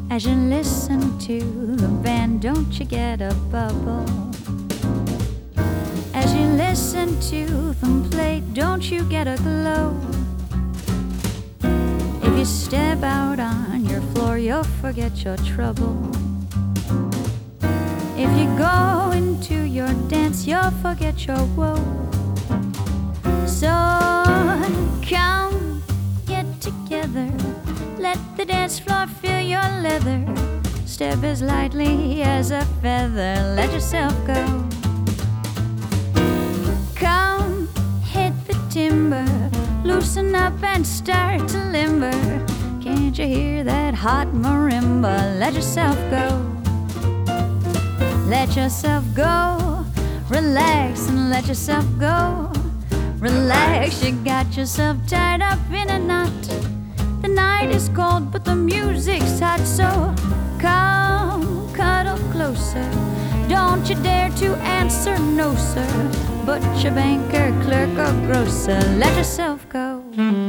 As you listen to the band, don't you get a bubble? As you listen to them play, don't you get a glow? If you step out on your floor, you'll forget your trouble. If you go into your dance, you'll forget your woe. So come, get together, let the dance floor feel your leather. Step as lightly as a feather, let yourself go. Come, hit the timber, loosen up and start to limber. Can't you hear that hot marimba? Let yourself go. Let yourself go, relax and let yourself go. Relax, you got yourself tied up in a knot. The night is cold, but the music's hot, so come, cuddle closer. Don't you dare to answer no, sir. Butcher, banker, clerk, or grocer, let yourself go.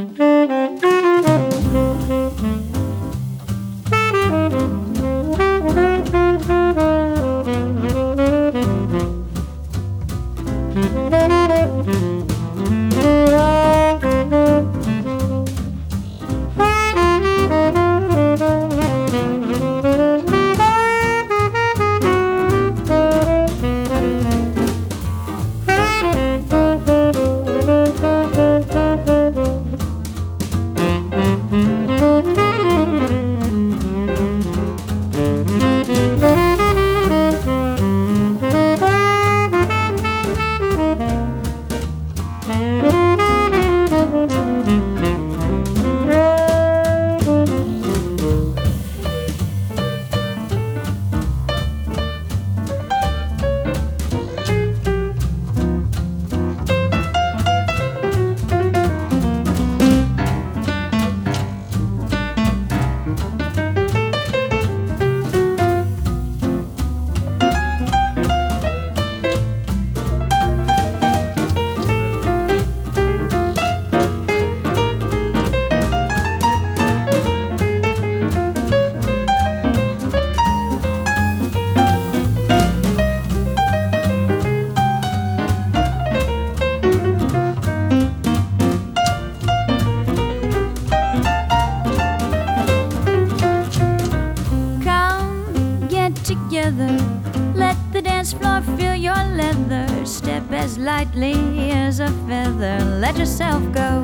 Let the dance floor feel your leather. Step as lightly as a feather, let yourself go.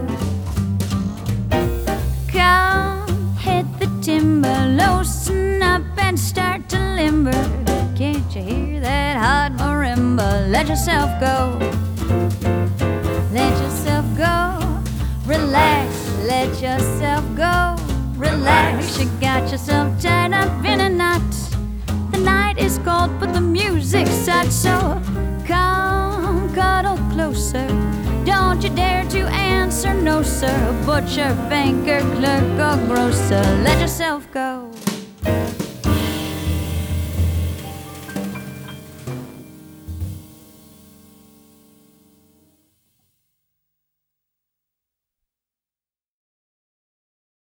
Come, hit the timber, loosen up and start to limber. Can't you hear that hot marimba? Let yourself go. Let yourself go. Relax, let yourself go. Relax, you got yourself tied up in a knot. The night is cold, but the music's hot, so come, cuddle closer. Don't you dare to answer no, sir. Butcher, banker, clerk, or grocer, let yourself go.